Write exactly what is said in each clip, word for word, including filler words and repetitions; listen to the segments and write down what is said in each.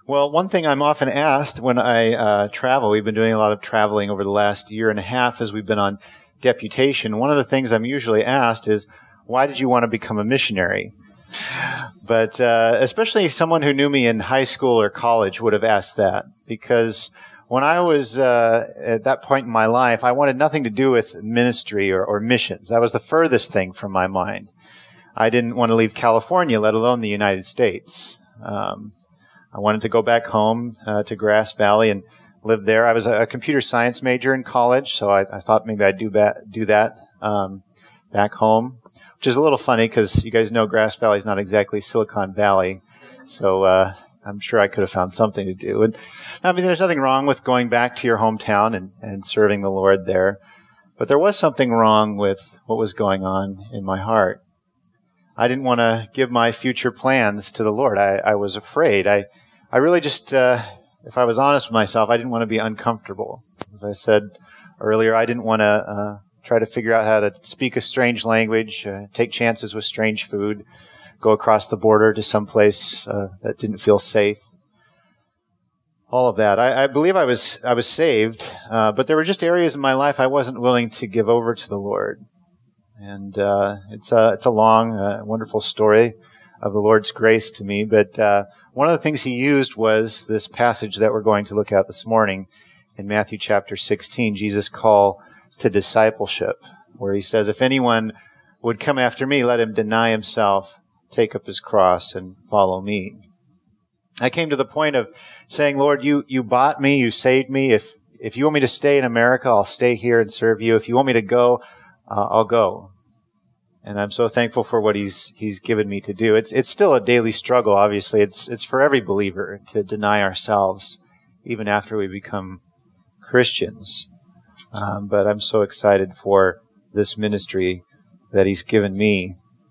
Well, one thing I'm often asked when I uh, travel, we've been doing a lot of traveling over the last year and a half as we've been on deputation. One of the things I'm usually asked is, why did you want to become a missionary? But uh, especially someone who knew me in high school or college would have asked that, because when I was uh, at that point in my life, I wanted nothing to do with ministry or, or missions. That was the furthest thing from my mind. I didn't want to leave California, let alone the United States. Um, I wanted to go back home uh, to Grass Valley and live there. I was a, a computer science major in college, so I, I thought maybe I'd do, ba- do that um, back home, which is a little funny because you guys know Grass Valley is not exactly Silicon Valley, so uh, I'm sure I could have found something to do. And I mean, there's nothing wrong with going back to your hometown and, and serving the Lord there, but there was something wrong with what was going on in my heart. I didn't want to give my future plans to the Lord. I, I was afraid. I, I really just, uh, if I was honest with myself, I didn't want to be uncomfortable. As I said earlier, I didn't want to uh, try to figure out how to speak a strange language, uh, take chances with strange food, go across the border to some place uh, that didn't feel safe. All of that. I, I believe I was I was saved, uh, but there were just areas in my life I wasn't willing to give over to the Lord. And uh, it's a it's a long, uh, wonderful story of the Lord's grace to me. But uh, one of the things he used was this passage that we're going to look at this morning in Matthew chapter sixteen, Jesus' call to discipleship, where he says, "If anyone would come after me, let him deny himself, take up his cross, and follow me." I came to the point of saying, "Lord, you you bought me, you saved me. If if you want me to stay in America, I'll stay here and serve you. If you want me to go, Uh, I'll go." And I'm so thankful for what he's he's given me to do. It's it's still a daily struggle, obviously. It's it's for every believer to deny ourselves, even after we become Christians. Um, but I'm so excited for this ministry that he's given me.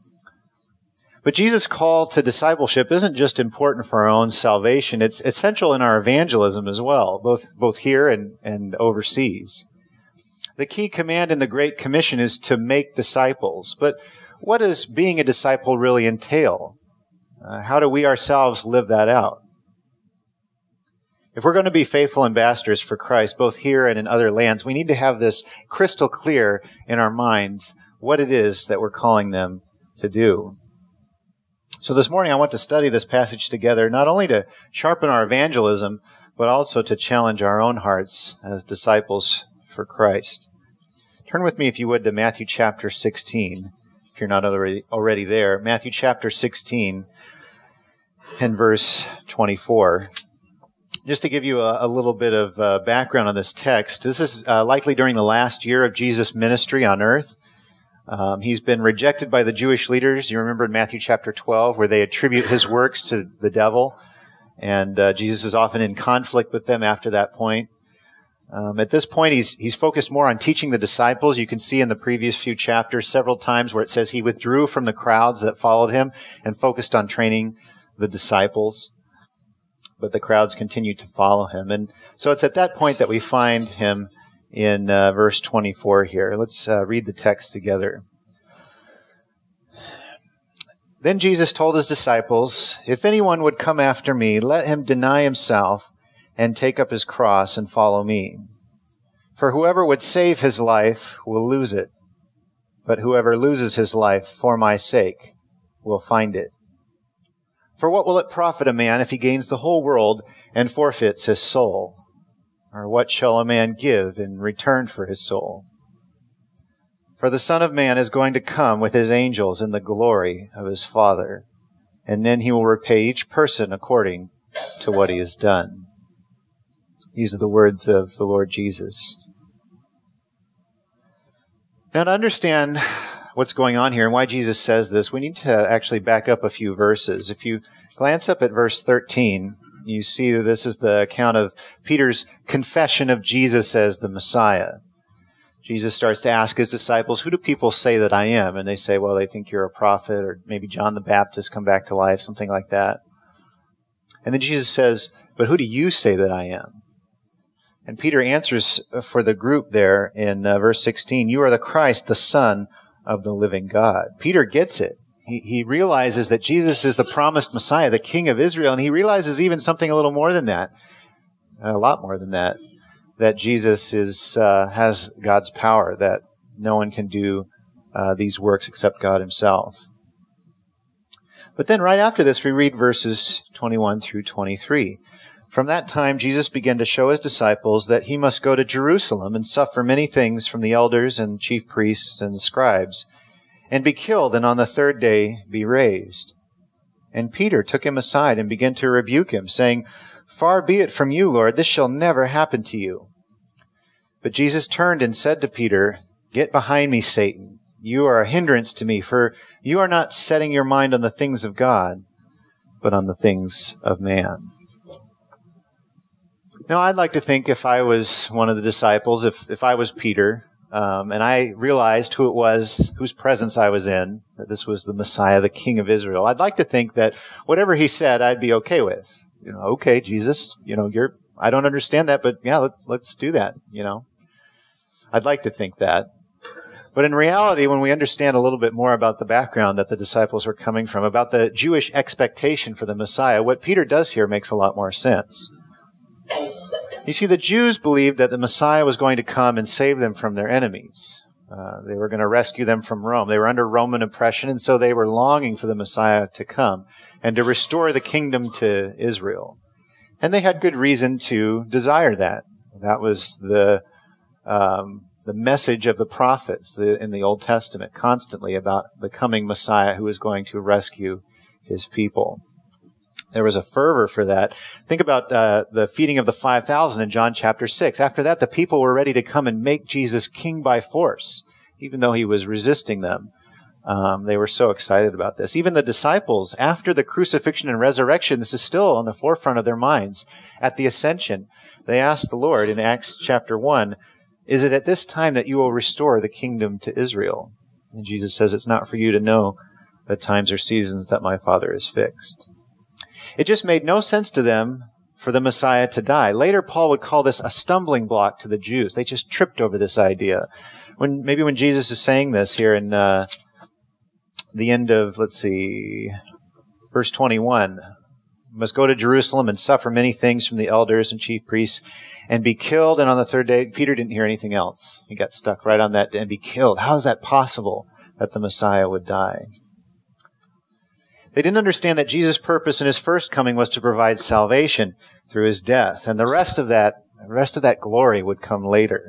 But Jesus' call to discipleship isn't just important for our own salvation. It's essential in our evangelism as well, both both here and, and overseas. The key command in the Great Commission is to make disciples. But what does being a disciple really entail? Uh, how do we ourselves live that out? If we're going to be faithful ambassadors for Christ, both here and in other lands, we need to have this crystal clear in our minds what it is that we're calling them to do. So this morning I want to study this passage together, not only to sharpen our evangelism, but also to challenge our own hearts as disciples for Christ. Turn with me, if you would, to Matthew chapter sixteen, if you're not already already there. Matthew chapter sixteen and verse twenty-four. Just to give you a, a little bit of uh, background on this text, this is uh, likely during the last year of Jesus' ministry on earth. Um, he's been rejected by the Jewish leaders. You remember in Matthew chapter twelve, where they attribute his works to the devil, and uh, Jesus is often in conflict with them after that point. Um, at this point, he's he's focused more on teaching the disciples. You can see in the previous few chapters several times where it says he withdrew from the crowds that followed him and focused on training the disciples. But the crowds continued to follow him. And so it's at that point that we find him in uh, verse twenty-four here. Let's uh, read the text together. Then Jesus told his disciples, "If anyone would come after me, let him deny himself and take up his cross and follow me. For whoever would save his life will lose it, but whoever loses his life for my sake will find it. For what will it profit a man if he gains the whole world and forfeits his soul? Or what shall a man give in return for his soul? For the Son of Man is going to come with his angels in the glory of his Father, and then he will repay each person according to what he has done." These are the words of the Lord Jesus. Now, to understand what's going on here and why Jesus says this, we need to actually back up a few verses. If you glance up at verse thirteen, you see that this is the account of Peter's confession of Jesus as the Messiah. Jesus starts to ask his disciples, "Who do people say that I am?" And they say, "Well, they think you're a prophet, or maybe John the Baptist come back to life," something like that. And then Jesus says, "But who do you say that I am?" And Peter answers for the group there in uh, verse sixteen, "You are the Christ, the Son of the living God." Peter gets it. He, he realizes that Jesus is the promised Messiah, the King of Israel, and he realizes even something a little more than that, a lot more than that, that Jesus is uh, has God's power, that no one can do uh, these works except God himself. But then right after this, we read verses twenty-one through twenty-three. From that time, Jesus began to show his disciples that he must go to Jerusalem and suffer many things from the elders and chief priests and scribes, and be killed, and on the third day be raised. And Peter took him aside and began to rebuke him, saying, Far be it from you, Lord, this shall never happen to you. But Jesus turned and said to Peter, Get behind me, Satan. You are a hindrance to me, for you are not setting your mind on the things of God, but on the things of man. Now, I'd like to think if I was one of the disciples, if, if I was Peter, um, and I realized who it was, whose presence I was in, that this was the Messiah, the King of Israel, I'd like to think that whatever he said, I'd be okay with. You know, okay, Jesus, you know, you're, I don't understand that, but yeah, let, let's do that, you know. I'd like to think that. But in reality, when we understand a little bit more about the background that the disciples were coming from, about the Jewish expectation for the Messiah, what Peter does here makes a lot more sense. You see, the Jews believed that the Messiah was going to come and save them from their enemies. Uh, they were going to rescue them from Rome. They were under Roman oppression, and so they were longing for the Messiah to come and to restore the kingdom to Israel. And they had good reason to desire that. That was the um, the message of the prophets the, in the Old Testament constantly about the coming Messiah who was going to rescue his people. There was a fervor for that. Think about uh, the feeding of the five thousand in John chapter six. After that, the people were ready to come and make Jesus king by force, even though he was resisting them. Um, they were so excited about this. Even the disciples, after the crucifixion and resurrection, this is still on the forefront of their minds. At the ascension, they asked the Lord in Acts chapter one, Is it at this time that you will restore the kingdom to Israel? And Jesus says, It's not for you to know the times or seasons that my Father has fixed. It just made no sense to them for the Messiah to die. Later, Paul would call this a stumbling block to the Jews. They just tripped over this idea. When maybe when Jesus is saying this here in uh, the end of, let's see, verse twenty-one, must go to Jerusalem and suffer many things from the elders and chief priests and be killed. And on the third day, Peter didn't hear anything else. He got stuck right on that and be killed. How is that possible that the Messiah would die? They didn't understand that Jesus' purpose in his first coming was to provide salvation through his death, and the rest of that, the rest of that glory would come later.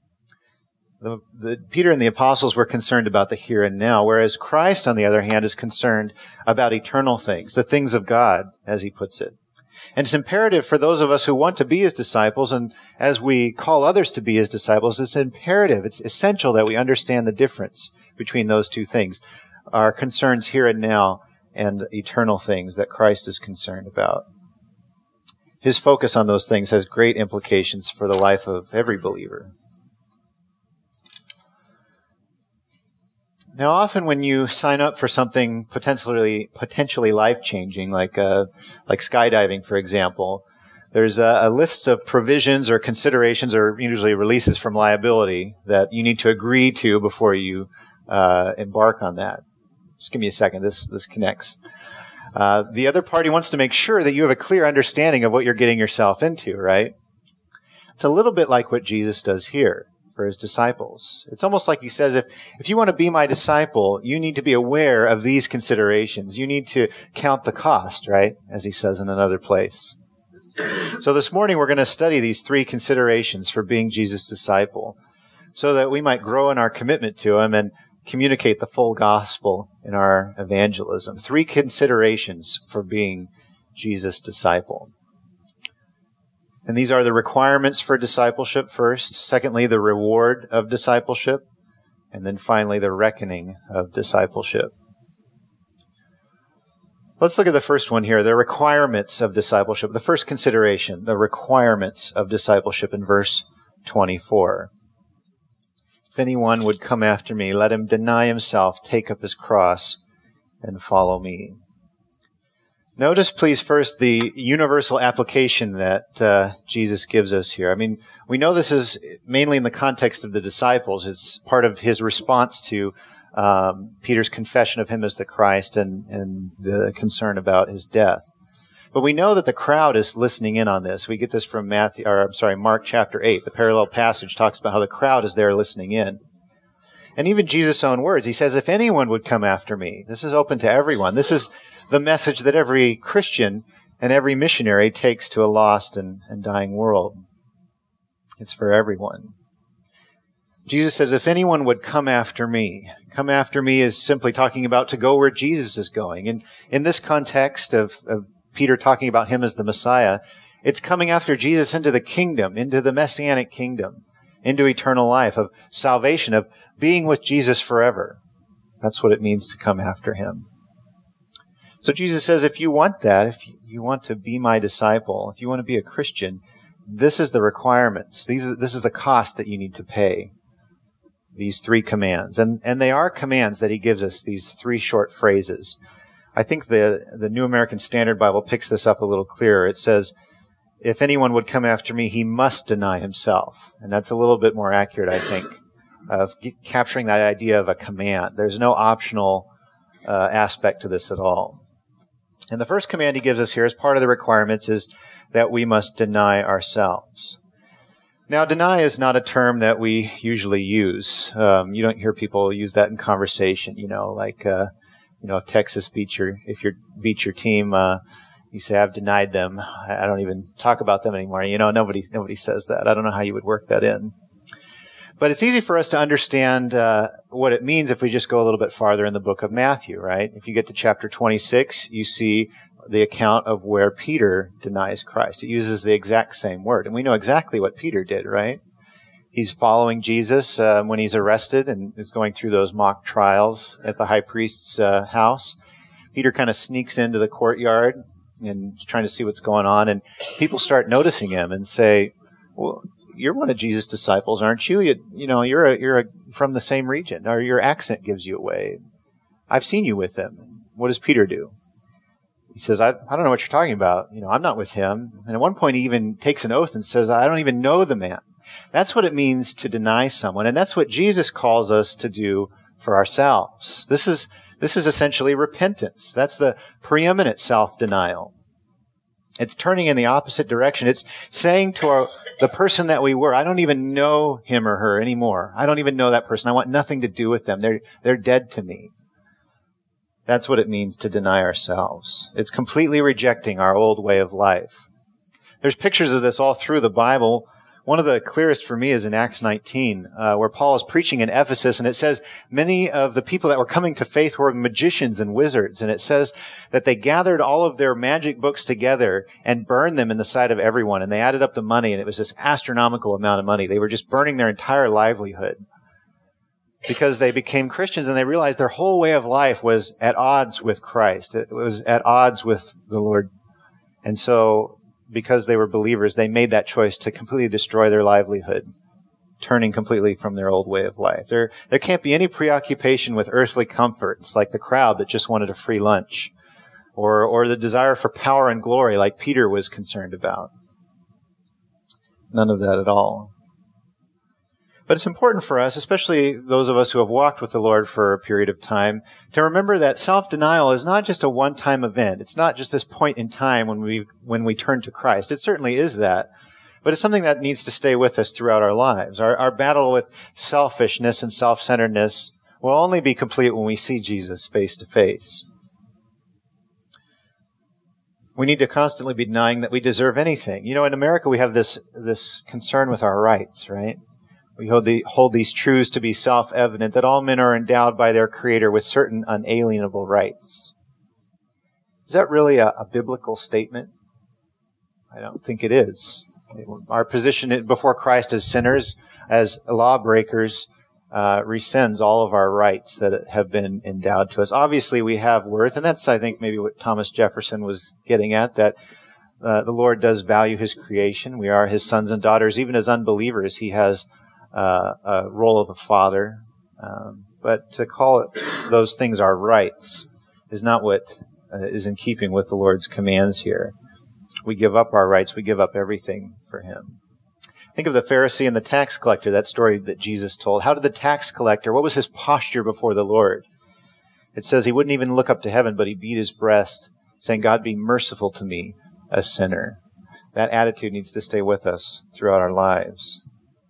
The, the, Peter and the apostles were concerned about the here and now, whereas Christ, on the other hand, is concerned about eternal things, the things of God, as he puts it. And it's imperative for those of us who want to be his disciples, and as we call others to be his disciples, it's imperative, it's essential that we understand the difference between those two things, our concerns here and now and eternal things that Christ is concerned about. His focus on those things has great implications for the life of every believer. Now, often when you sign up for something potentially potentially life-changing, like uh, like skydiving, for example, there's a, a list of provisions or considerations or usually releases from liability that you need to agree to before you uh, embark on that. Just give me a second. This this connects. Uh, the other party wants to make sure that you have a clear understanding of what you're getting yourself into, right? It's a little bit like what Jesus does here for his disciples. It's almost like he says, if, if you want to be my disciple, you need to be aware of these considerations. You need to count the cost, right? As he says in another place. So this morning we're going to study these three considerations for being Jesus' disciple so that we might grow in our commitment to him and communicate the full gospel in our evangelism. Three considerations for being Jesus' disciple. And these are the requirements for discipleship first. Secondly, the reward of discipleship. And then finally, the reckoning of discipleship. Let's look at the first one here, the requirements of discipleship. The first consideration, the requirements of discipleship in verse twenty-four. If anyone would come after me, let him deny himself, take up his cross, and follow me. Notice, please, first the universal application that uh, Jesus gives us here. I mean, we know this is mainly in the context of the disciples. It's part of his response to um, Peter's confession of him as the Christ and, and the concern about his death. But we know that the crowd is listening in on this. We get this from Matthew, or I'm sorry, Mark chapter eight. The parallel passage talks about how the crowd is there listening in. And even Jesus' own words, he says, if anyone would come after me, this is open to everyone. This is the message that every Christian and every missionary takes to a lost and, and dying world. It's for everyone. Jesus says, if anyone would come after me, come after me is simply talking about to go where Jesus is going. And in this context of, of Peter talking about him as the Messiah, it's coming after Jesus into the kingdom, into the messianic kingdom, into eternal life, of salvation, of being with Jesus forever. That's what it means to come after him. So Jesus says, if you want that, if you want to be my disciple, if you want to be a Christian, this is the requirements. These, this is the cost that you need to pay. These three commands. And, and they are commands that he gives us, these three short phrases. I think the, the New American Standard Bible picks this up a little clearer. It says, if anyone would come after me, he must deny himself. And that's a little bit more accurate, I think, of capturing that idea of a command. There's no optional uh, aspect to this at all. And the first command he gives us here as part of the requirements is that we must deny ourselves. Now, deny is not a term that we usually use. Um, you don't hear people use that in conversation, you know, like, uh, you know, if Texas beats your, if you beat your team, uh, you say, I've denied them. I don't even talk about them anymore. You know, nobody, nobody says that. I don't know how you would work that in. But it's easy for us to understand uh, what it means if we just go a little bit farther in the book of Matthew, right? If you get to chapter twenty-six, you see the account of where Peter denies Christ. It uses the exact same word. And we know exactly what Peter did, right? He's following Jesus uh, when he's arrested and is going through those mock trials at the high priest's uh, house. Peter kind of sneaks into the courtyard and is trying to see what's going on. And people start noticing him and say, well, you're one of Jesus' disciples, aren't you? You, you know, you're a, you're a, from the same region, or your accent gives you away. I've seen you with them. What does Peter do? He says, I, I don't know what you're talking about. You know, I'm not with him. And at one point he even takes an oath and says, I don't even know the man. That's what it means to deny someone. And that's what Jesus calls us to do for ourselves. This is, this is essentially repentance. That's the preeminent self-denial. It's turning in the opposite direction. It's saying to our, the person that we were, I don't even know him or her anymore. I don't even know that person. I want nothing to do with them. They're, they're dead to me. That's what it means to deny ourselves. It's completely rejecting our old way of life. There's pictures of this all through the Bible. One of the clearest for me is in Acts nineteen, uh, where Paul is preaching in Ephesus, and it says many of the people that were coming to faith were magicians and wizards, and it says that they gathered all of their magic books together and burned them in the sight of everyone, and they added up the money, and it was this astronomical amount of money. They were just burning their entire livelihood because they became Christians, and they realized their whole way of life was at odds with Christ. It was at odds with the Lord. And so because they were believers, they made that choice to completely destroy their livelihood, turning completely from their old way of life. There, there can't be any preoccupation with earthly comforts like the crowd that just wanted a free lunch, or, or the desire for power and glory like Peter was concerned about. None of that at all. But it's important for us, especially those of us who have walked with the Lord for a period of time, to remember that self-denial is not just a one-time event. It's not just this point in time when we when we turn to Christ. It certainly is that. But it's something that needs to stay with us throughout our lives. Our, our battle with selfishness and self-centeredness will only be complete when we see Jesus face to face. We need to constantly be denying that we deserve anything. You know, in America we have this this concern with our rights, right? We hold, the, hold these truths to be self-evident, that all men are endowed by their Creator with certain unalienable rights. Is that really a, a biblical statement? I don't think it is. Our position before Christ as sinners, as lawbreakers, uh, rescinds all of our rights that have been endowed to us. Obviously, we have worth, and that's, I think, maybe what Thomas Jefferson was getting at, that uh, the Lord does value His creation. We are His sons and daughters. Even as unbelievers, He has Uh, a role of a father, um, but to call it those things our rights is not what uh, is in keeping with the Lord's commands here. We give up our rights. We give up everything for Him. Think of the Pharisee and the tax collector, that story that Jesus told. How did the tax collector, what was his posture before the Lord? It says he wouldn't even look up to heaven, but he beat his breast, saying, God, be merciful to me, a sinner. That attitude needs to stay with us throughout our lives.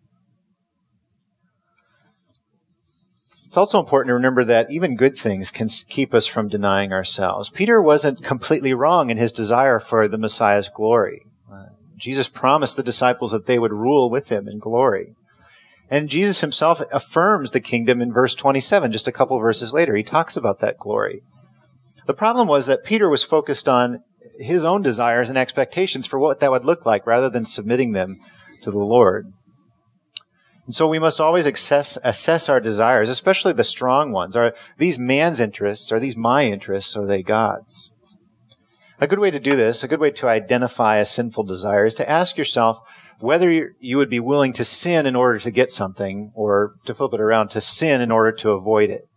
It's also important to remember that even good things can keep us from denying ourselves. Peter wasn't completely wrong in his desire for the Messiah's glory. Uh, Jesus promised the disciples that they would rule with him in glory. And Jesus himself affirms the kingdom in verse twenty-seven, just a couple verses later. He talks about that glory. The problem was that Peter was focused on his own desires and expectations for what that would look like rather than submitting them to the Lord. And so we must always assess, assess our desires, especially the strong ones. Are these man's interests? Are these my interests? Or are they God's? A good way to do this, a good way to identify a sinful desire, is to ask yourself whether you would be willing to sin in order to get something, or to flip it around, to sin in order to avoid it.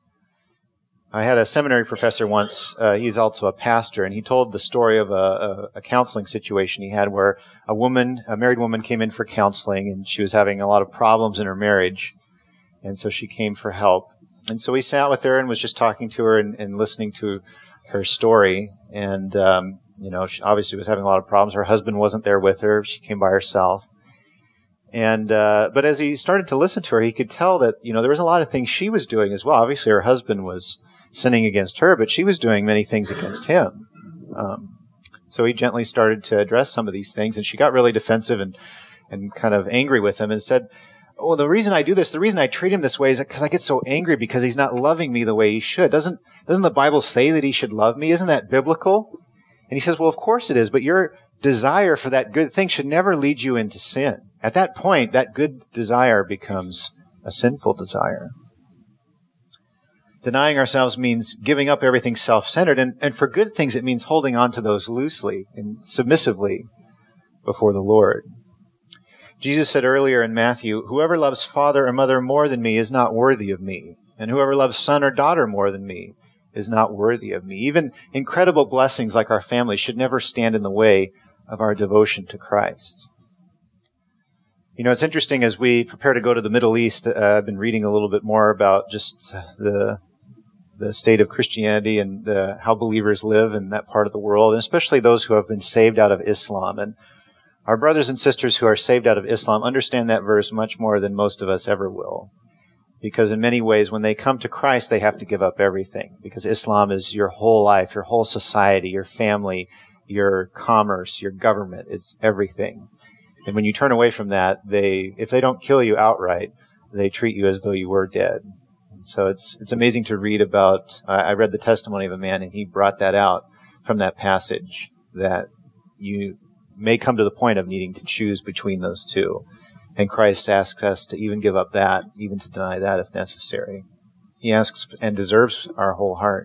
I had a seminary professor once, uh, he's also a pastor, and he told the story of a, a, a counseling situation he had where a woman, a married woman came in for counseling, and she was having a lot of problems in her marriage, and so she came for help. And so he sat with her and was just talking to her and, and listening to her story, and um, you know, she obviously was having a lot of problems. Her husband wasn't there with her. She came by herself. And, uh, but as he started to listen to her, he could tell that, you know, there was a lot of things she was doing as well. Obviously, her husband was sinning against her, but she was doing many things against him. Um, so he gently started to address some of these things, and she got really defensive and, and kind of angry with him and said, oh, the reason I do this, the reason I treat him this way is because I get so angry because he's not loving me the way he should. Doesn't, doesn't the Bible say that he should love me? Isn't that biblical? And he says, well, of course it is, but your desire for that good thing should never lead you into sin. At that point, that good desire becomes a sinful desire. Denying ourselves means giving up everything self-centered, and, and for good things it means holding on to those loosely and submissively before the Lord. Jesus said earlier in Matthew, whoever loves father or mother more than me is not worthy of me, and whoever loves son or daughter more than me is not worthy of me. Even incredible blessings like our family should never stand in the way of our devotion to Christ. You know, it's interesting as we prepare to go to the Middle East, uh, I've been reading a little bit more about just the the state of Christianity and the, how believers live in that part of the world, and especially those who have been saved out of Islam. And our brothers and sisters who are saved out of Islam understand that verse much more than most of us ever will. Because in many ways, when they come to Christ, they have to give up everything. Because Islam is your whole life, your whole society, your family, your commerce, your government. It's everything. And when you turn away from that, they, if they don't kill you outright, they treat you as though you were dead. And so it's it's amazing to read about, uh, I read the testimony of a man, and he brought that out from that passage, that you may come to the point of needing to choose between those two. And Christ asks us to even give up that, even to deny that if necessary. He asks and deserves our whole heart.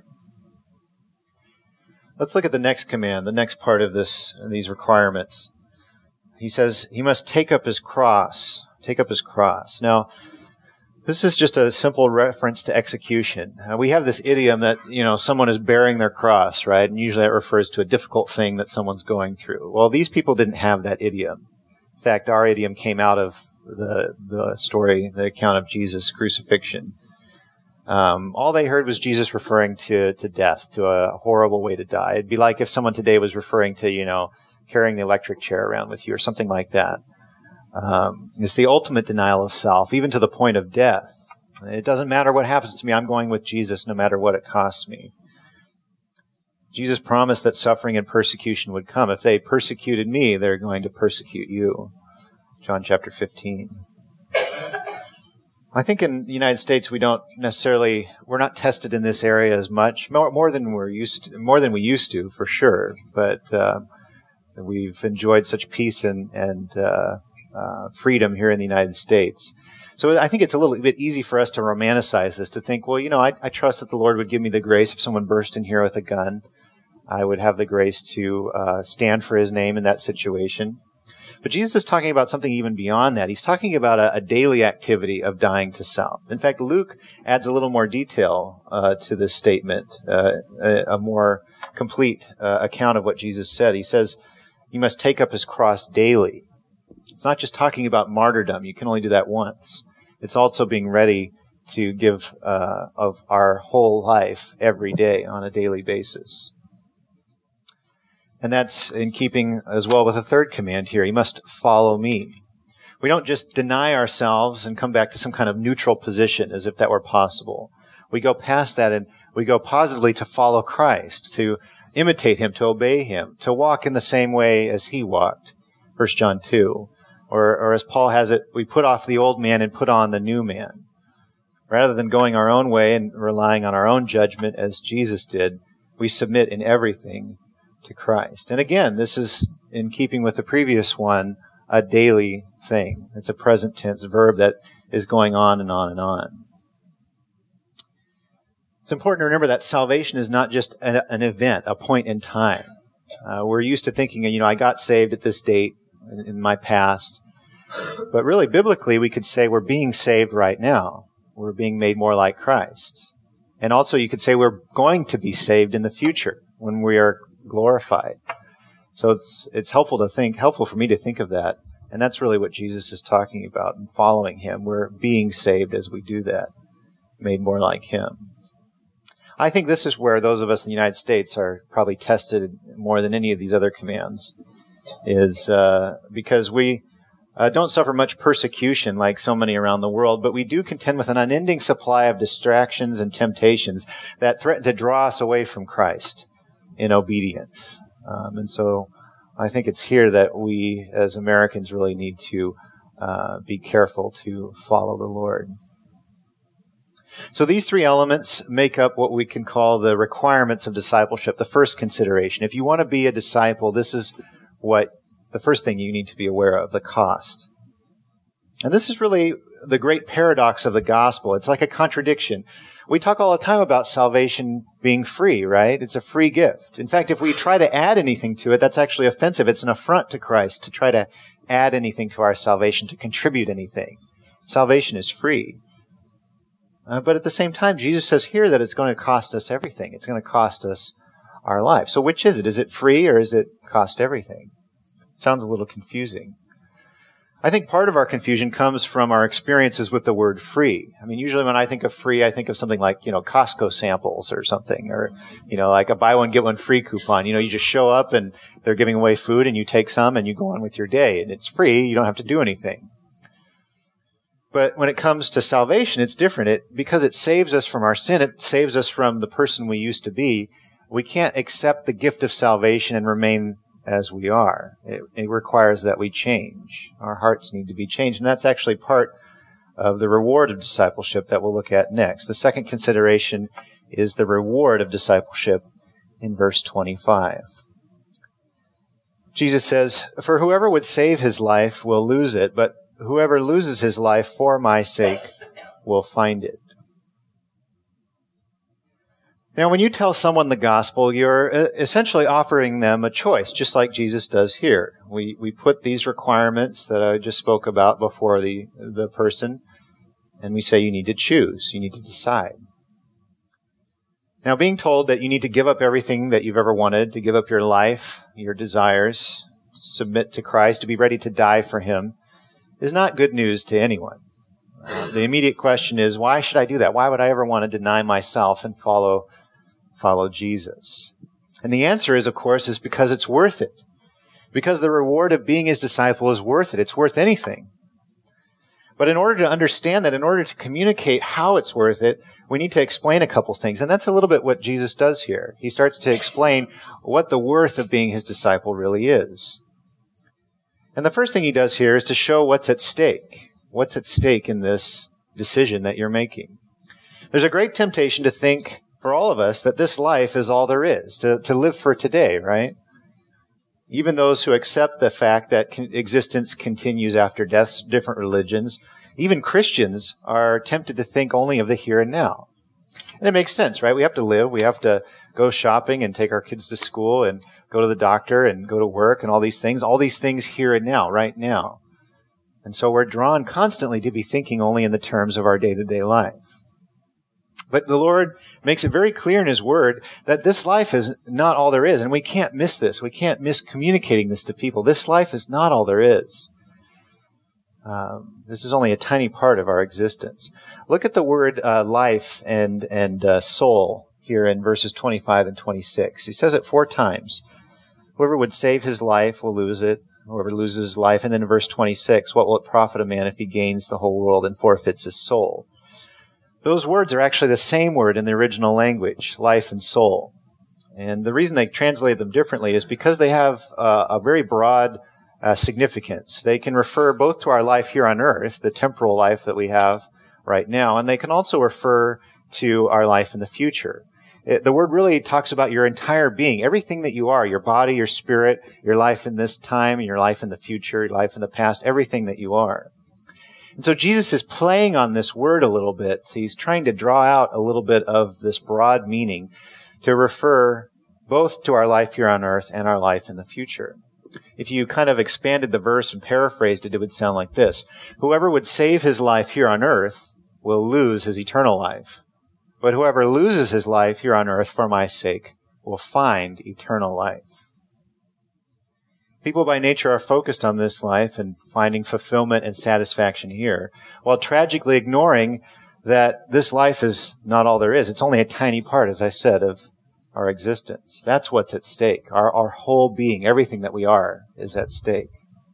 Let's look at the next command, the next part of this, these requirements. He says he must take up his cross, take up his cross. Now, this is just a simple reference to execution. Uh, we have this idiom that, you know, someone is bearing their cross, right? And usually that refers to a difficult thing that someone's going through. Well, these people didn't have that idiom. In fact, our idiom came out of the the story, the account of Jesus' crucifixion. Um, all they heard was Jesus referring to, to death, to a horrible way to die. It'd be like if someone today was referring to, you know, carrying the electric chair around with you or something like that. Um, it's the ultimate denial of self, even to the point of death. It doesn't matter what happens to me. I'm going with Jesus no matter what it costs me. Jesus promised that suffering and persecution would come. If they persecuted me, they're going to persecute you. John chapter fifteen. I think in the United States we don't necessarily, we're not tested in this area as much, more, more than we're used to, more than we used to, for sure. But uh, we've enjoyed such peace and, and uh, uh, freedom here in the United States. So I think it's a little bit easy for us to romanticize this, to think, well, you know, I, I trust that the Lord would give me the grace if someone burst in here with a gun. I would have the grace to uh, stand for his name in that situation. But Jesus is talking about something even beyond that. He's talking about a, a daily activity of dying to self. In fact, Luke adds a little more detail uh, to this statement, uh, a, a more complete uh, account of what Jesus said. He says, you must take up his cross daily. It's not just talking about martyrdom. You can only do that once. It's also being ready to give uh, of our whole life every day on a daily basis. And that's in keeping as well with the third command here. You must follow me. We don't just deny ourselves and come back to some kind of neutral position as if that were possible. We go past that and we go positively to follow Christ, to imitate him, to obey him, to walk in the same way as he walked. First John two. Or, or as Paul has it, we put off the old man and put on the new man. Rather than going our own way and relying on our own judgment as Jesus did, we submit in everything to Christ. And again, this is in keeping with the previous one, a daily thing. It's a present tense verb that is going on and on and on. It's important to remember that salvation is not just an, an event, a point in time. Uh, we're used to thinking, you know, I got saved at this date in, in my past. But really, biblically, we could say we're being saved right now. We're being made more like Christ. And also, you could say we're going to be saved in the future when we are glorified. So it's it's helpful to think, helpful for me to think of that. And that's really what Jesus is talking about and following him. We're being saved as we do that, made more like him. I think this is where those of us in the United States are probably tested more than any of these other commands, is uh, because we uh, don't suffer much persecution like so many around the world, but we do contend with an unending supply of distractions and temptations that threaten to draw us away from Christ in obedience. Um, and so I think it's here that we as Americans really need to uh, be careful to follow the Lord. So these three elements make up what we can call the requirements of discipleship, the first consideration. If you want to be a disciple, this is what the first thing you need to be aware of, the cost. And this is really the great paradox of the gospel. It's like a contradiction. We talk all the time about salvation being free, right? It's a free gift. In fact, if we try to add anything to it, that's actually offensive. It's an affront to Christ to try to add anything to our salvation, to contribute anything. Salvation is free. Uh, but at the same time, Jesus says here that it's going to cost us everything. It's going to cost us our life. So which is it? Is it free or is it cost everything? Sounds a little confusing. I think part of our confusion comes from our experiences with the word free. I mean, usually when I think of free, I think of something like, you know, Costco samples or something, or, you know, like a buy one, get one free coupon. You know, you just show up and they're giving away food and you take some and you go on with your day and it's free. You don't have to do anything. But when it comes to salvation, it's different. It, because it saves us from our sin, it saves us from the person we used to be. We can't accept the gift of salvation and remain as we are. It, it requires that we change. Our hearts need to be changed. And that's actually part of the reward of discipleship that we'll look at next. The second consideration is the reward of discipleship in verse twenty-five. Jesus says, "For whoever would save his life will lose it, but whoever loses his life for my sake will find it." Now, when you tell someone the gospel, you're essentially offering them a choice, just like Jesus does here. We we put these requirements that I just spoke about before the, the person, and we say you need to choose, you need to decide. Now, being told that you need to give up everything that you've ever wanted, to give up your life, your desires, submit to Christ, to be ready to die for him, is not good news to anyone. Uh, the immediate question is, why should I do that? Why would I ever want to deny myself and follow follow Jesus? And the answer is, of course, is because it's worth it. Because the reward of being his disciple is worth it. It's worth anything. But in order to understand that, in order to communicate how it's worth it, we need to explain a couple things. And that's a little bit what Jesus does here. He starts to explain what the worth of being his disciple really is. And the first thing he does here is to show what's at stake. What's at stake in this decision that you're making? There's a great temptation to think, for all of us, that this life is all there is, to, to live for today, right? Even those who accept the fact that con- existence continues after death, different religions, even Christians are tempted to think only of the here and now. And it makes sense, right? We have to live. We have to go shopping and take our kids to school and go to the doctor and go to work and all these things, all these things here and now, right now. And so we're drawn constantly to be thinking only in the terms of our day-to-day life. But the Lord makes it very clear in his word that this life is not all there is, and we can't miss this. We can't miss communicating this to people. This life is not all there is. Um, this is only a tiny part of our existence. Look at the word uh, life and and uh, soul here in verses twenty-five and twenty-six. He says it four times. Whoever would save his life will lose it. Whoever loses his life. And then in verse twenty-six, what will it profit a man if he gains the whole world and forfeits his soul? Those words are actually the same word in the original language, life and soul. And the reason they translate them differently is because they have uh, a very broad uh, significance. They can refer both to our life here on earth, the temporal life that we have right now, and they can also refer to our life in the future. It, the word really talks about your entire being, everything that you are, your body, your spirit, your life in this time, your life in the future, your life in the past, everything that you are. And so Jesus is playing on this word a little bit. He's trying to draw out a little bit of this broad meaning to refer both to our life here on earth and our life in the future. If you kind of expanded the verse and paraphrased it, it would sound like this. Whoever would save his life here on earth will lose his eternal life. But whoever loses his life here on earth for my sake will find eternal life. People by nature are focused on this life and finding fulfillment and satisfaction here, while tragically ignoring that this life is not all there is. It's only a tiny part, as I said, of our existence. That's what's at stake. Our, our whole being, everything that we are, is at stake.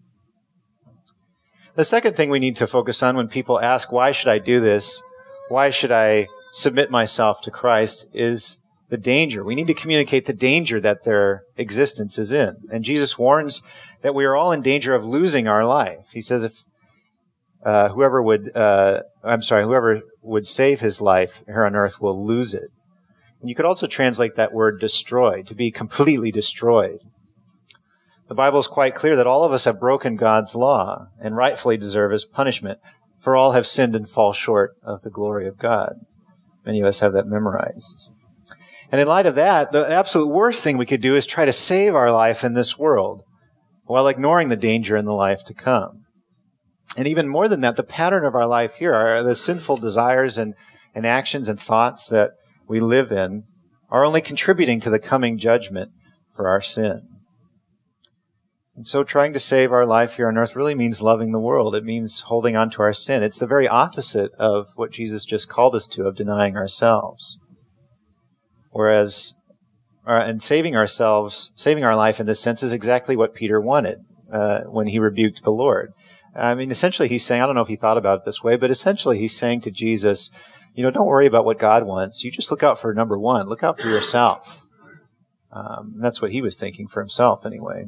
The second thing we need to focus on when people ask, why should I do this? Why should I submit myself to Christ? Is the danger. We need to communicate the danger that their existence is in. And Jesus warns that we are all in danger of losing our life. He says if uh, whoever would, uh, I'm sorry, whoever would save his life here on earth will lose it. And you could also translate that word destroyed, to be completely destroyed. The Bible is quite clear that all of us have broken God's law and rightfully deserve his punishment, for all have sinned and fall short of the glory of God. Many of us have that memorized. And in light of that, the absolute worst thing we could do is try to save our life in this world while ignoring the danger in the life to come. And even more than that, the pattern of our life here, are the sinful desires and, and actions and thoughts that we live in, are only contributing to the coming judgment for our sin. And so trying to save our life here on earth really means loving the world. It means holding on to our sin. It's the very opposite of what Jesus just called us to, of denying ourselves. Whereas, uh, and saving ourselves, saving our life in this sense is exactly what Peter wanted uh, when he rebuked the Lord. I mean, essentially he's saying, I don't know if he thought about it this way, but essentially he's saying to Jesus, you know, don't worry about what God wants. You just look out for number one. Look out for yourself. Um, that's what he was thinking for himself anyway.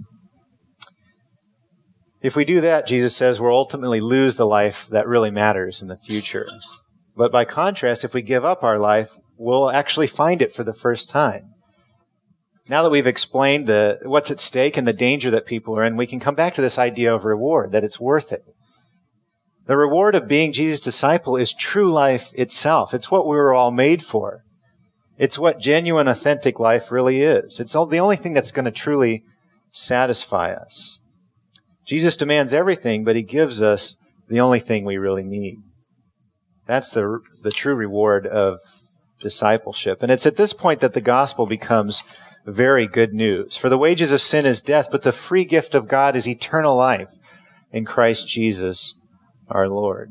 If we do that, Jesus says, we'll ultimately lose the life that really matters in the future. But by contrast, if we give up our life, we'll actually find it for the first time. Now that we've explained the what's at stake and the danger that people are in, we can come back to this idea of reward, that it's worth it. The reward of being Jesus' disciple is true life itself. It's what we were all made for. It's what genuine, authentic life really is. It's all, the only thing that's going to truly satisfy us. Jesus demands everything, but he gives us the only thing we really need. That's the, the true reward of discipleship. And it's at this point that the gospel becomes very good news. For the wages of sin is death, but the free gift of God is eternal life in Christ Jesus our Lord.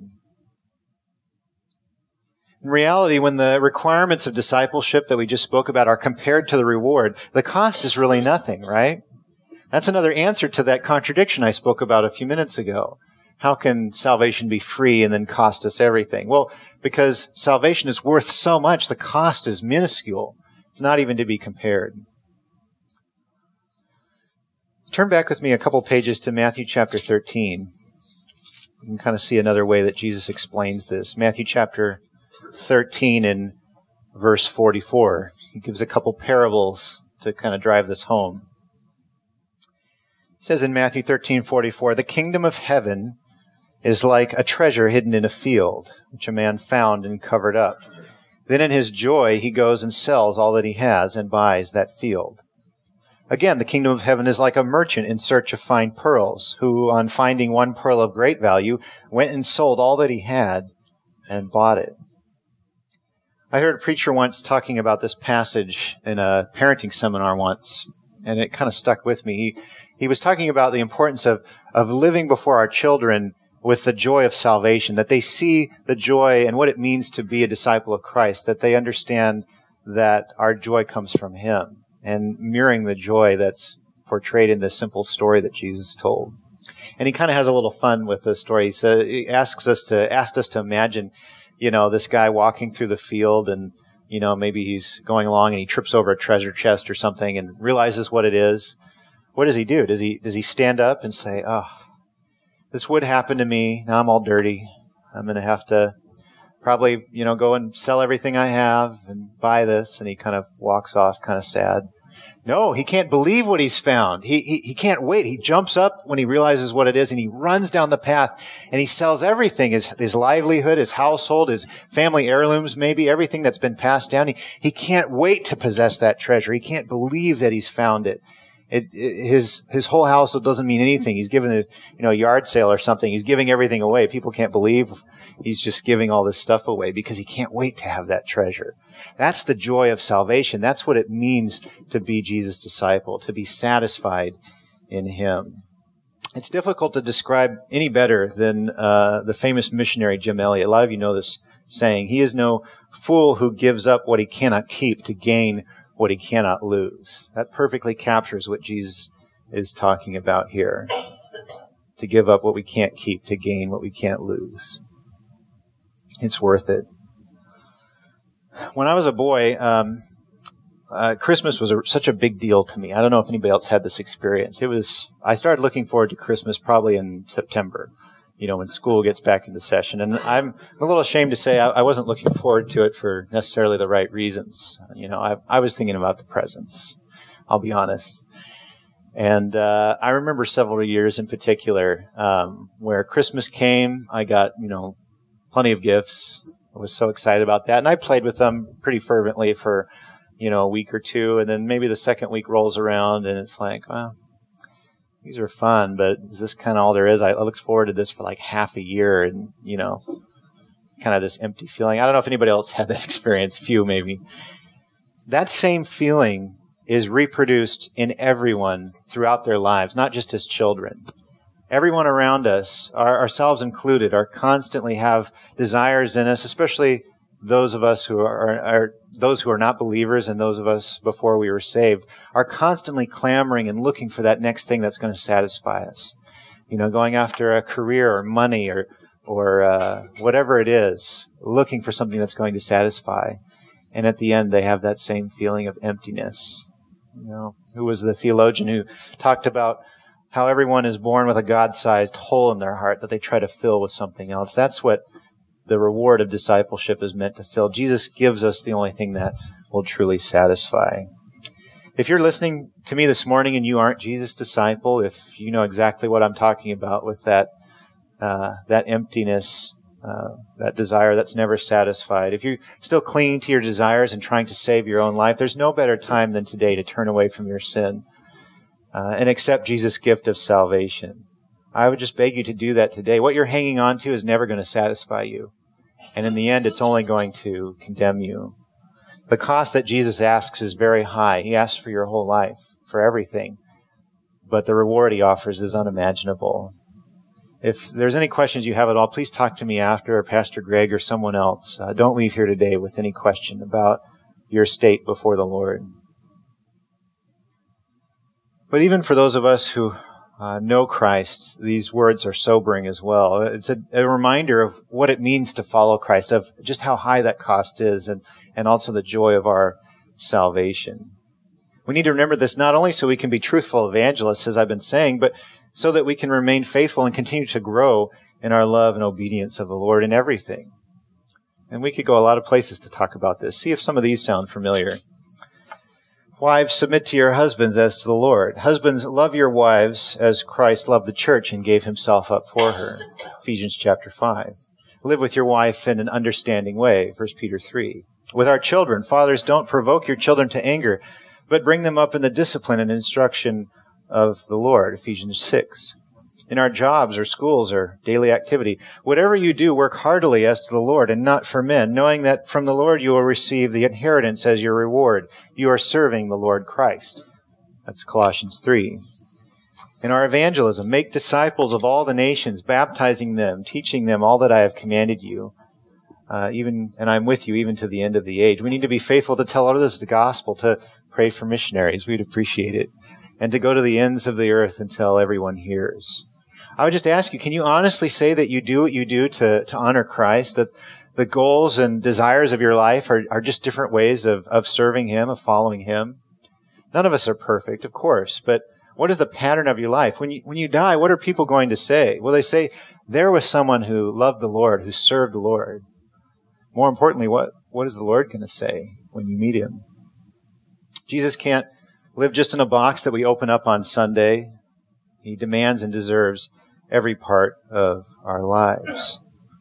In reality, when the requirements of discipleship that we just spoke about are compared to the reward, the cost is really nothing, right? That's another answer to that contradiction I spoke about a few minutes ago. How can salvation be free and then cost us everything? Well, because salvation is worth so much, the cost is minuscule. It's not even to be compared. Turn back with me a couple pages to Matthew chapter thirteen. You can kind of see another way that Jesus explains this. Matthew chapter thirteen and verse forty-four. He gives a couple parables to kind of drive this home. It says in Matthew thirteen forty-four, "The kingdom of heaven is like a treasure hidden in a field, which a man found and covered up. Then in his joy he goes and sells all that he has and buys that field. Again, the kingdom of heaven is like a merchant in search of fine pearls, who, on finding one pearl of great value, went and sold all that he had and bought it." I heard a preacher once talking about this passage in a parenting seminar once, and it kind of stuck with me. He, he was talking about the importance of, of living before our children with the joy of salvation, that they see the joy and what it means to be a disciple of Christ, that they understand that our joy comes from Him, and mirroring the joy that's portrayed in this simple story that Jesus told. And he kind of has a little fun with the story. He, said, he asks us to asked us to imagine, you know, this guy walking through the field, and you know, maybe he's going along and he trips over a treasure chest or something and realizes what it is. What does he do? Does he does he stand up and say, "Oh, this would happen to me. Now I'm all dirty. I'm going to have to probably, you know, go and sell everything I have and buy this," and he kind of walks off kind of sad? No, he can't believe what he's found. He, he he can't wait. He jumps up when he realizes what it is, and he runs down the path, and he sells everything, his his livelihood, his household, his family heirlooms, maybe everything that's been passed down. He, he can't wait to possess that treasure. He can't believe that he's found it. It, it, his his whole household doesn't mean anything. He's given a you know yard sale or something. He's giving everything away. People can't believe he's just giving all this stuff away because he can't wait to have that treasure. That's the joy of salvation. That's what it means to be Jesus' disciple, to be satisfied in Him. It's difficult to describe any better than uh, the famous missionary Jim Elliot. A lot of you know this saying. He is no fool who gives up what he cannot keep to gain what he cannot lose. That perfectly captures what Jesus is talking about here. To give up what we can't keep to gain what we can't lose. It's worth it. When I was a boy, um, uh, Christmas was a, such a big deal to me. I don't know if anybody else had this experience. It was, I started looking forward to Christmas probably in September, you know, when school gets back into session. And I'm a little ashamed to say I, I wasn't looking forward to it for necessarily the right reasons. You know, I, I was thinking about the presents, I'll be honest. And uh, I remember several years in particular um, where Christmas came, I got, you know, plenty of gifts. I was so excited about that. And I played with them pretty fervently for, you know, a week or two. And then maybe the second week rolls around and it's like, well, these are fun, but is this kind of all there is? I looked forward to this for like half a year and, you know, kind of this empty feeling. I don't know if anybody else had that experience. Few maybe. That same feeling is reproduced in everyone throughout their lives, not just as children. Everyone around us, our, ourselves included, are constantly have desires in us, especially those of us who are, are those who are not believers and those of us before we were saved, are constantly clamoring and looking for that next thing that's going to satisfy us. You know, going after a career or money or or uh, whatever it is, looking for something that's going to satisfy. And at the end, they have that same feeling of emptiness. You know, who was the theologian who talked about how everyone is born with a God-sized hole in their heart that they try to fill with something else? That's what the reward of discipleship is meant to fill. Jesus gives us the only thing that will truly satisfy. If you're listening to me this morning and you aren't Jesus' disciple, if you know exactly what I'm talking about with that uh, that emptiness, uh, that desire that's never satisfied, if you're still clinging to your desires and trying to save your own life, there's no better time than today to turn away from your sin uh, and accept Jesus' gift of salvation. I would just beg you to do that today. What you're hanging on to is never going to satisfy you. And in the end, it's only going to condemn you. The cost that Jesus asks is very high. He asks for your whole life, for everything. But the reward He offers is unimaginable. If there's any questions you have at all, please talk to me after, or Pastor Greg or someone else. Uh, don't leave here today with any question about your state before the Lord. But even for those of us who Uh, know Christ, these words are sobering as well. It's a, a reminder of what it means to follow Christ, of just how high that cost is, and, and also the joy of our salvation. We need to remember this not only so we can be truthful evangelists, as I've been saying, but so that we can remain faithful and continue to grow in our love and obedience of the Lord in everything. And we could go a lot of places to talk about this. See if some of these sound familiar. Wives, submit to your husbands as to the Lord. Husbands, love your wives as Christ loved the church and gave Himself up for her. Ephesians chapter five. Live with your wife in an understanding way. First Peter three. With our children, fathers, don't provoke your children to anger, but bring them up in the discipline and instruction of the Lord. Ephesians six. In our jobs or schools or daily activity, whatever you do, work heartily as to the Lord and not for men, knowing that from the Lord you will receive the inheritance as your reward. You are serving the Lord Christ. That's Colossians three. In our evangelism, make disciples of all the nations, baptizing them, teaching them all that I have commanded you. Uh, even, and I'm with you even to the end of the age. We need to be faithful to tell others the gospel, to pray for missionaries. We'd appreciate it. And to go to the ends of the earth until everyone hears. I would just ask you, can you honestly say that you do what you do to, to honor Christ, that the goals and desires of your life are, are just different ways of, of serving Him, of following Him? None of us are perfect, of course, but what is the pattern of your life? When you, when you die, what are people going to say? Well, they say, there was someone who loved the Lord, who served the Lord. More importantly, what, what is the Lord going to say when you meet Him? Jesus can't live just in a box that we open up on Sunday. He demands and deserves every part of our lives.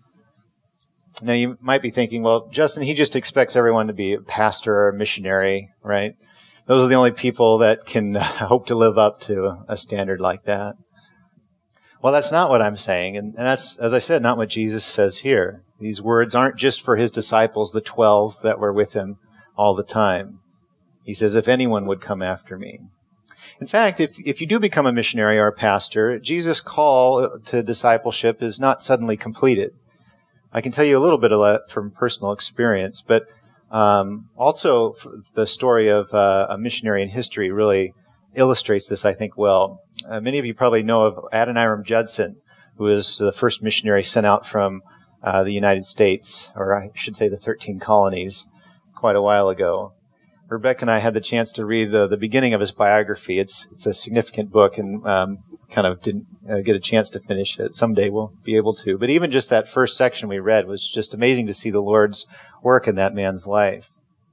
Now, you might be thinking, well, Justin, he just expects everyone to be a pastor or a missionary, right? Those are the only people that can hope to live up to a standard like that. Well, that's not what I'm saying. And, and that's, as I said, not what Jesus says here. These words aren't just for His disciples, the twelve that were with Him all the time. He says, if anyone would come after me. In fact, if, if you do become a missionary or a pastor, Jesus' call to discipleship is not suddenly completed. I can tell you a little bit of that from personal experience, but Um, also, the story of uh, a missionary in history really illustrates this, I think, well. Uh, many of you probably know of Adoniram Judson, who was the first missionary sent out from uh, the United States, or I should say the thirteen colonies, quite a while ago. Rebecca and I had the chance to read the, the beginning of his biography. It's it's a significant book, and um, kind of didn't uh, get a chance to finish it. Someday we'll be able to. But even just that first section we read was just amazing to see the Lord's work in that man's life.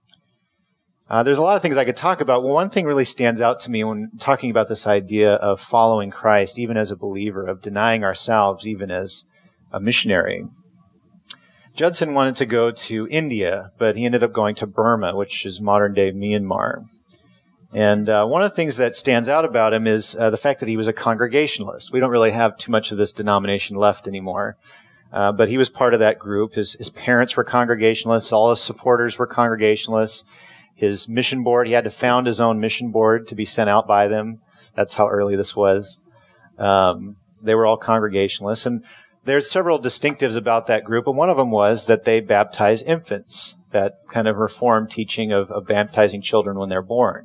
Uh, there's a lot of things I could talk about. Well, one thing really stands out to me when talking about this idea of following Christ, even as a believer, of denying ourselves, even as a missionary. Judson wanted to go to India, but he ended up going to Burma, which is modern-day Myanmar. And uh, one of the things that stands out about him is uh, the fact that he was a Congregationalist. We don't really have too much of this denomination left anymore. Uh, but he was part of that group. His, his parents were Congregationalists. All his supporters were Congregationalists. His mission board, he had to found his own mission board to be sent out by them. That's how early this was. Um, they were all Congregationalists. And there's several distinctives about that group. And one of them was that they baptize infants, that kind of Reformed teaching of, of baptizing children when they're born.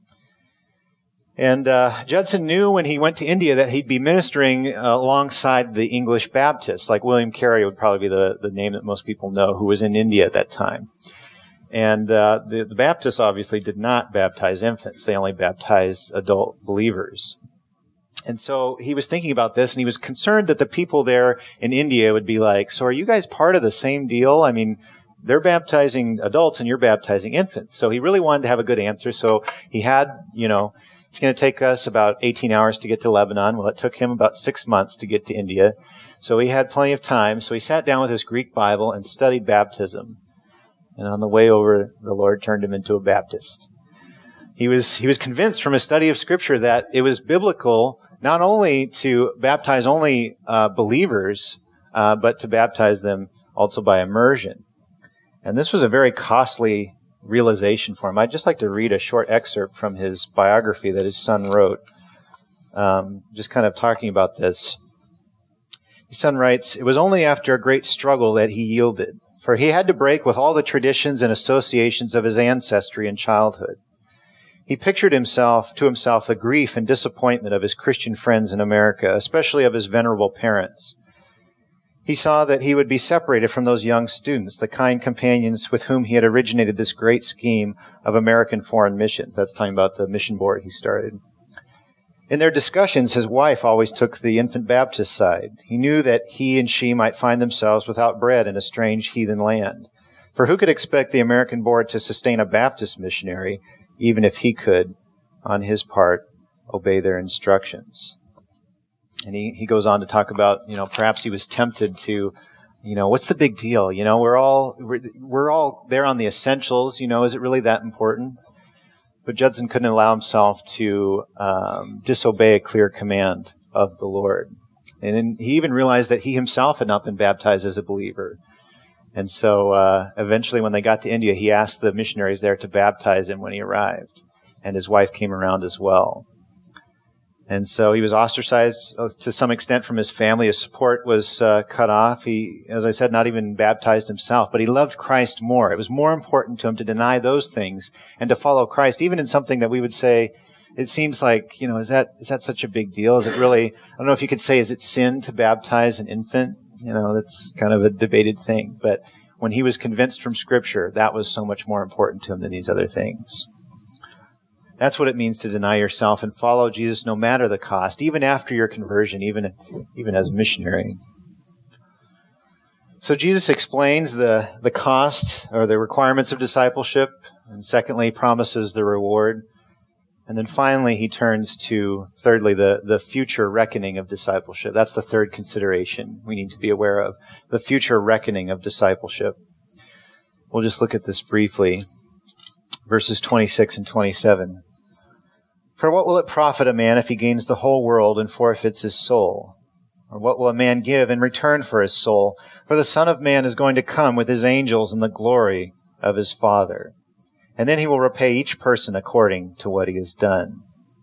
And uh, Judson knew when he went to India that he'd be ministering uh, alongside the English Baptists, like William Carey would probably be the, the name that most people know, who was in India at that time. And uh, the, the Baptists obviously did not baptize infants. They only baptized adult believers. And so he was thinking about this, and he was concerned that the people there in India would be like, so are you guys part of the same deal? I mean, they're baptizing adults and you're baptizing infants. So he really wanted to have a good answer. So he had, you know, it's going to take us about eighteen hours to get to Lebanon. Well, it took him about six months to get to India. So he had plenty of time. So he sat down with his Greek Bible and studied baptism. And on the way over, the Lord turned him into a Baptist. He was, he was convinced from his study of Scripture that it was biblical not only to baptize only uh, believers, uh, but to baptize them also by immersion. And this was a very costly realization for him. I'd just like to read a short excerpt from his biography that his son wrote, um, just kind of talking about this. His son writes, "It was only after a great struggle that he yielded, for he had to break with all the traditions and associations of his ancestry and childhood. He pictured himself to himself the grief and disappointment of his Christian friends in America, especially of his venerable parents. He saw that he would be separated from those young students, the kind companions with whom he had originated this great scheme of American foreign missions." That's talking about the mission board he started. In their discussions, his wife always took the infant Baptist side. He knew that he and she might find themselves without bread in a strange heathen land. For who could expect the American board to sustain a Baptist missionary, even if he could, on his part, obey their instructions? And he, he goes on to talk about, you know, perhaps he was tempted to, you know, what's the big deal? You know, we're all, we're, we're all there on the essentials. You know, is it really that important? But Judson couldn't allow himself to um, disobey a clear command of the Lord. And then he even realized that he himself had not been baptized as a believer. And so uh, eventually when they got to India, he asked the missionaries there to baptize him when he arrived. And his wife came around as well. And so he was ostracized to some extent from his family. His support was uh, cut off. He, as I said, not even baptized himself, but he loved Christ more. It was more important to him to deny those things and to follow Christ, even in something that we would say, it seems like, you know, is that is that such a big deal? Is it really, I don't know if you could say, is it sin to baptize an infant? You know, that's kind of a debated thing. But when he was convinced from Scripture, that was so much more important to him than these other things. That's what it means to deny yourself and follow Jesus no matter the cost, even after your conversion, even, even as a missionary. So Jesus explains the, the cost or the requirements of discipleship, and secondly, promises the reward. And then finally, he turns to, thirdly, the, the future reckoning of discipleship. That's the third consideration we need to be aware of, the future reckoning of discipleship. We'll just look at this briefly. Verses twenty-six and twenty-seven. For what will it profit a man if he gains the whole world and forfeits his soul? Or what will a man give in return for his soul? For the Son of Man is going to come with his angels in the glory of his Father. And then he will repay each person according to what he has done.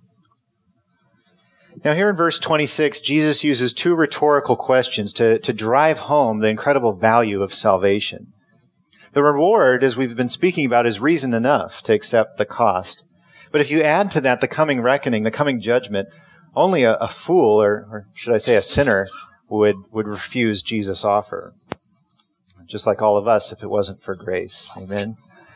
Now here in verse twenty-six, Jesus uses two rhetorical questions to, to drive home the incredible value of salvation. The reward, as we've been speaking about, is reason enough to accept the cost. But if you add to that the coming reckoning, the coming judgment, only a, a fool, or, or should I say a sinner, would, would refuse Jesus' offer. Just like all of us if it wasn't for grace. Amen?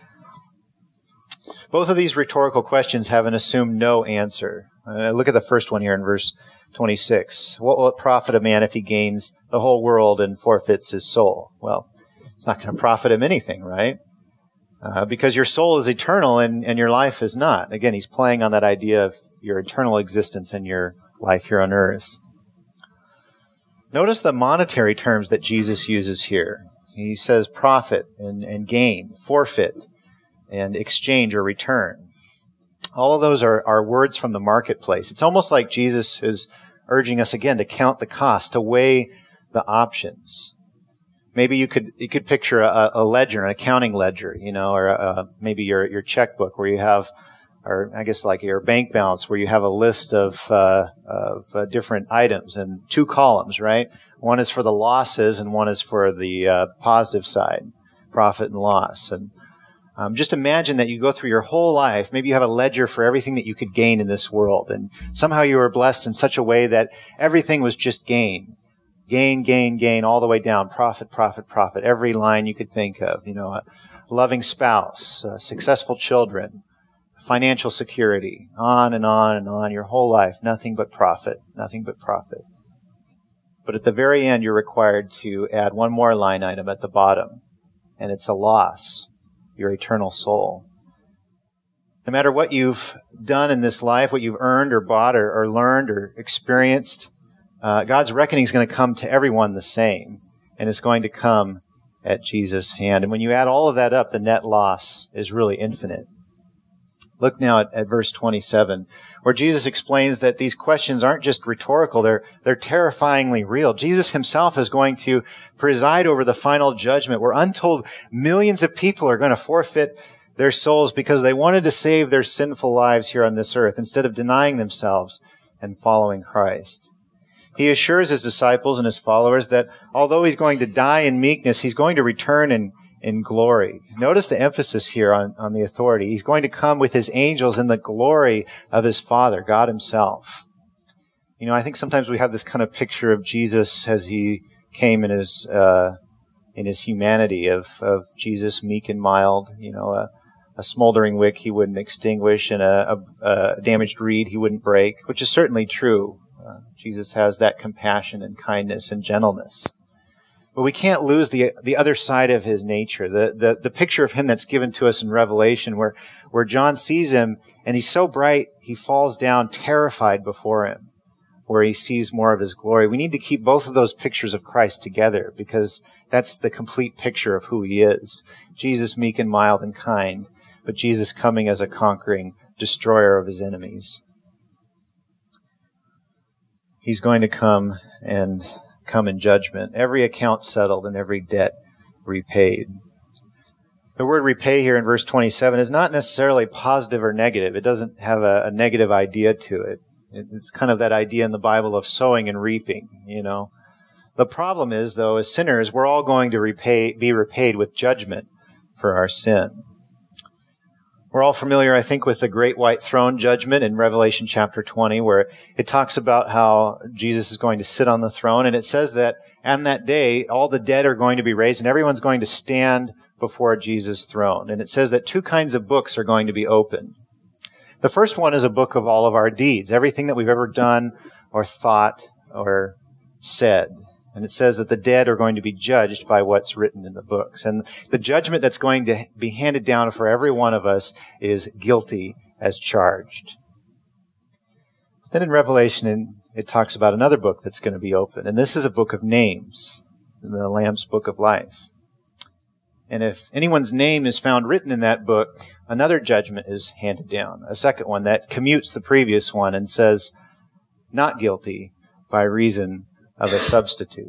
Both of these rhetorical questions have an assumed no answer. Uh, look at the first one here in verse twenty-six. What will it profit a man if he gains the whole world and forfeits his soul? Well, it's not going to profit him anything, right? Uh, because your soul is eternal and, and your life is not. Again, he's playing on that idea of your eternal existence and your life here on earth. Notice the monetary terms that Jesus uses here. He says profit and, and gain, forfeit, and exchange or return. All of those are, are words from the marketplace. It's almost like Jesus is urging us again to count the cost, to weigh the options. Maybe you could you could picture a, a ledger, an accounting ledger, you know, or a, maybe your your checkbook where you have, or I guess like your bank balance where you have a list of uh, of uh, different items and two columns, right? One is for the losses and one is for the uh, positive side, profit and loss. And um, just imagine that you go through your whole life. Maybe you have a ledger for everything that you could gain in this world, and somehow you were blessed in such a way that everything was just gain. Gain, gain, gain, all the way down. Profit, profit, profit. Every line you could think of. You know, a loving spouse, uh, successful children, financial security, on and on and on. Your whole life, nothing but profit, nothing but profit. But at the very end, you're required to add one more line item at the bottom, and it's a loss, your eternal soul. No matter what you've done in this life, what you've earned or bought or, or learned or experienced, Uh, God's reckoning is going to come to everyone the same, and it's going to come at Jesus' hand. And when you add all of that up, the net loss is really infinite. Look now at, at verse twenty-seven, where Jesus explains that these questions aren't just rhetorical, they're, they're terrifyingly real. Jesus himself is going to preside over the final judgment, where untold millions of people are going to forfeit their souls because they wanted to save their sinful lives here on this earth instead of denying themselves and following Christ. He assures his disciples and his followers that although he's going to die in meekness, he's going to return in, in glory. Notice the emphasis here on, on the authority. He's going to come with his angels in the glory of his Father, God himself. You know, I think sometimes we have this kind of picture of Jesus as he came in his, uh, in his humanity of, of Jesus meek and mild, you know, a, a smoldering wick he wouldn't extinguish and a, a, a damaged reed he wouldn't break, which is certainly true. Uh, Jesus has that compassion and kindness and gentleness. But we can't lose the the other side of his nature, the, the, the picture of him that's given to us in Revelation, where, where John sees him and he's so bright, he falls down terrified before him, where he sees more of his glory. We need to keep both of those pictures of Christ together because that's the complete picture of who he is. Jesus meek and mild and kind, but Jesus coming as a conquering destroyer of his enemies. He's going to come and come in judgment. Every account settled and every debt repaid. The word repay here in verse twenty-seven is not necessarily positive or negative. It doesn't have a, a negative idea to it. It's kind of that idea in the Bible of sowing and reaping, you know. The problem is, though, as sinners, we're all going to repay, be repaid with judgment for our sin. We're all familiar, I think, with the great white throne judgment in Revelation chapter twenty, where it talks about how Jesus is going to sit on the throne. And it says that on that day, all the dead are going to be raised and everyone's going to stand before Jesus' throne. And it says that two kinds of books are going to be opened. The first one is a book of all of our deeds, everything that we've ever done or thought or said. And it says that the dead are going to be judged by what's written in the books. And the judgment that's going to be handed down for every one of us is guilty as charged. Then in Revelation, it talks about another book that's going to be open. And this is a book of names, the Lamb's Book of Life. And if anyone's name is found written in that book, another judgment is handed down, a second one that commutes the previous one and says, not guilty by reason of a substitute.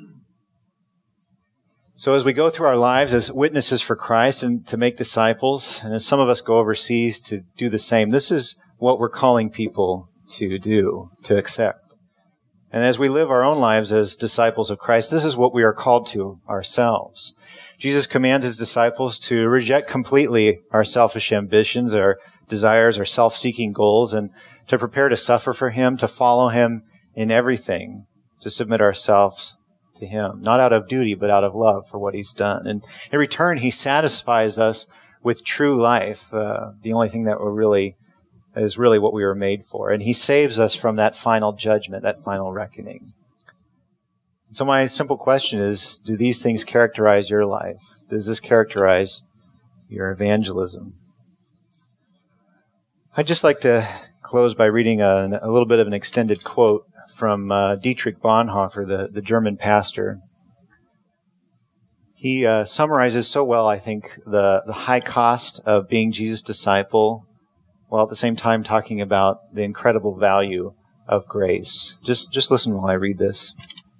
So as we go through our lives as witnesses for Christ and to make disciples, and as some of us go overseas to do the same, this is what we're calling people to do, to accept. And as we live our own lives as disciples of Christ, this is what we are called to ourselves. Jesus commands his disciples to reject completely our selfish ambitions, our desires, our self-seeking goals, and to prepare to suffer for him, to follow him in everything, to submit ourselves to him, not out of duty, but out of love for what he's done. And in return, he satisfies us with true life, uh, the only thing that we're really is really what we were made for. And he saves us from that final judgment, that final reckoning. So my simple question is, do these things characterize your life? Does this characterize your evangelism? I'd just like to close by reading a, a little bit of an extended quote from uh, Dietrich Bonhoeffer, the, the German pastor. He uh, summarizes so well, I think, the, the high cost of being Jesus' disciple, while at the same time talking about the incredible value of grace. Just, just listen while I read this.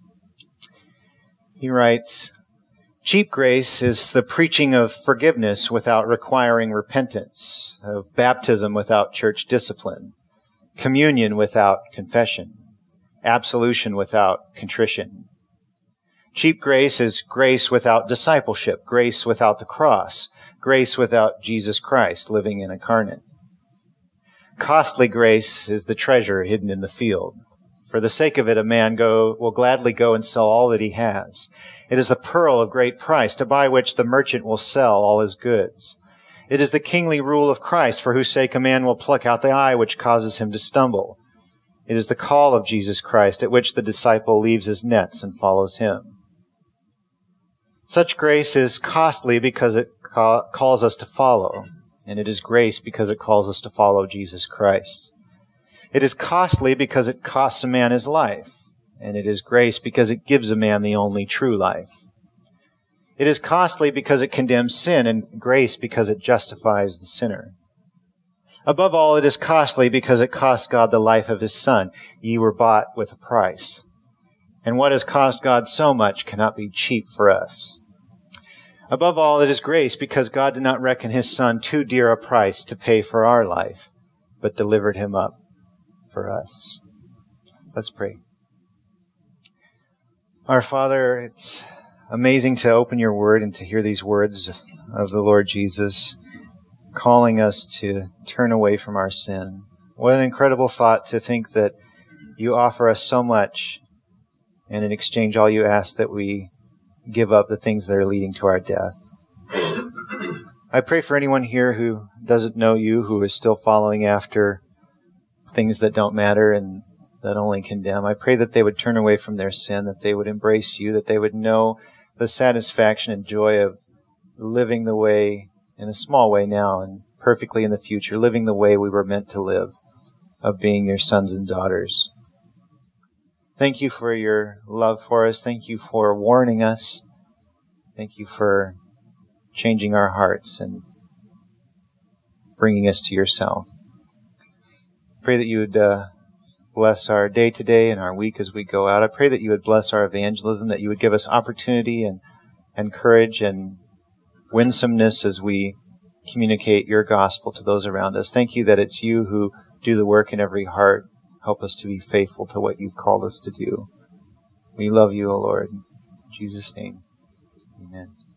He writes, "Cheap grace is the preaching of forgiveness without requiring repentance, of baptism without church discipline, communion without confession, absolution without contrition. Cheap grace is grace without discipleship, grace without the cross, grace without Jesus Christ living incarnate. Costly grace is the treasure hidden in the field. For the sake of it, a man go, will gladly go and sell all that he has. It is the pearl of great price, to buy which the merchant will sell all his goods. It is the kingly rule of Christ, for whose sake a man will pluck out the eye which causes him to stumble. It is the call of Jesus Christ, at which the disciple leaves his nets and follows him. Such grace is costly because it ca- calls us to follow, and it is grace because it calls us to follow Jesus Christ. It is costly because it costs a man his life, and it is grace because it gives a man the only true life. It is costly because it condemns sin, and grace because it justifies the sinner. Above all, it is costly because it cost God the life of his Son. Ye were bought with a price. And what has cost God so much cannot be cheap for us. Above all, it is grace because God did not reckon his Son too dear a price to pay for our life, but delivered him up for us." Let's pray. Our Father, it's amazing to open your word and to hear these words of the Lord Jesus calling us to turn away from our sin. What an incredible thought to think that you offer us so much, and in exchange all you ask that we give up the things that are leading to our death. I pray for anyone here who doesn't know you, who is still following after things that don't matter and that only condemn. I pray that they would turn away from their sin, that they would embrace you, that they would know the satisfaction and joy of living the way, in a small way now and perfectly in the future, living the way we were meant to live, of being your sons and daughters. Thank you for your love for us. Thank you for warning us. Thank you for changing our hearts and bringing us to yourself. Pray that you would uh, bless our day today and our week as we go out. I pray that you would bless our evangelism, that you would give us opportunity and, and courage and winsomeness as we communicate your gospel to those around us. Thank you that it's you who do the work in every heart Help us to be faithful to what you've called us to do. We love you, O Lord. In Jesus' name, amen.